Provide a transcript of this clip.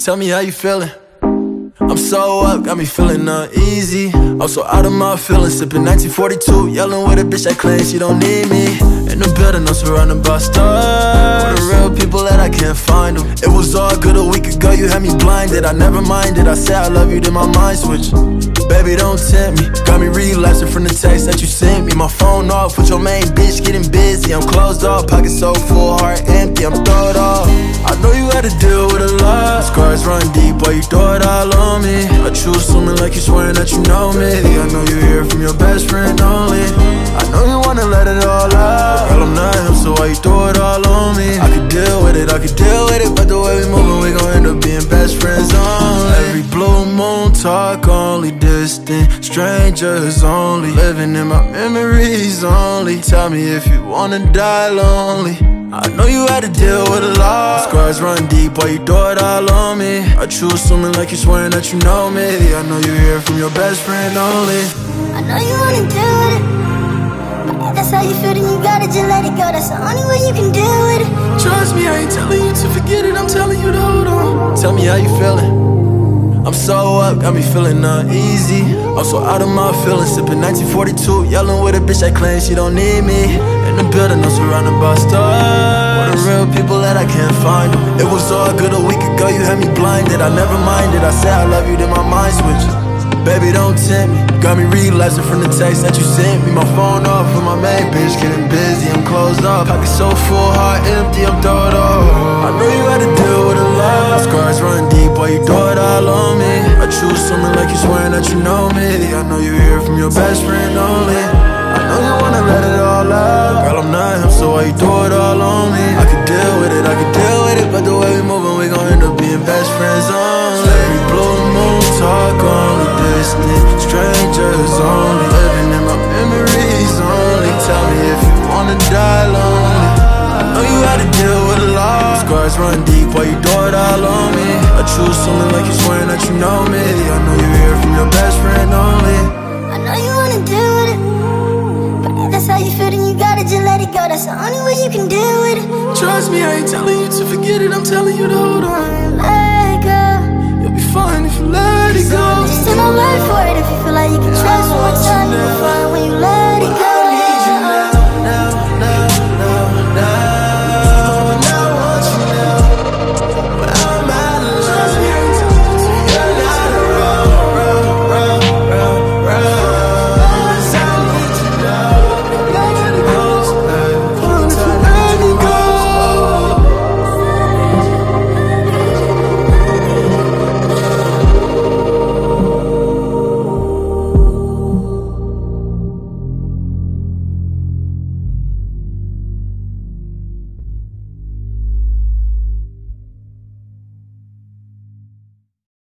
Tell me how you feeling. I'm so up, got me feeling uneasy. I'm so out of my feelings, sipping 1942, yelling with a bitch that claims she don't need me. In the building, I'm surrounded by stars, with the real people that I can't find them. It was all good a week ago, you had me blinded. I never minded, I said I love you, then my mind switched. Baby, don't tempt me, got me relapsing from the text that you sent me. My phone off with your main bitch getting busy. I'm closed off, pocket so full, heart empty, I'm throwed off. I know you had to deal with a lot. Scars run deep while you throw it all on me. I choose swimming like you swearing that you know me. I know you hear from your best friend only. I know you wanna let it all out. Girl, I'm not him, so why you throw it all on me? I could deal with it, but the way we moving, we gon' end up being best friends only. Every blue moon talk only, distant strangers only, living in my memories only. Tell me if you wanna die lonely. I know you had to deal with a lot. Scars run deep while you throw it all on me. I choose swimming like you swearing that you know me. I know you hear from your best friend only. I know you wanna do it, but if that's how you feel, then you gotta just let it go. That's the only way you can deal with it. Trust me, I ain't telling you to forget it, I'm telling you to hold on. Tell me how you feeling. I'm so up, got me feeling uneasy. I'm so out of my feelings, sipping 1942, yelling with a bitch that claims she don't need me. In the building, I'm surrounded by stars, with the real people that I can't find them. It was all good a week ago, you had me blinded. I never minded, I said I love you, then my mind switched. Baby, don't tempt me, got me relapsing from the text that you sent me. My phone off with my main bitch getting busy, I'm closed off, pocket so full, heart empty, I'm throwed off. I know you had to deal with a lot. Scars run deep while you throw it all on me. I choose swimming like you swearing that you know me. I know you hear from your best friend only. I know you wanna let it all out. Girl, I'm not him, so why you throw it all on me? I could deal with it, but the way we moving, we gon' end up being best friends only. Every blue moon talk only, distant strangers only, living in my memories only. Tell me if you wanna die lonely. I know you had to deal with a lot. Scars run deep while you throw it all on me. I choose swimming like you swearing that you know me. I know you hear from your best friend only. I know you wanna do it, but if that's how you feel, then you gotta just let it go. That's the only way you can deal with it. Trust me, I ain't telling you to forget it, I'm telling you to hold on. Let it go. You'll be fine if you let it go. Just take my word for it if you feel like you can trust me.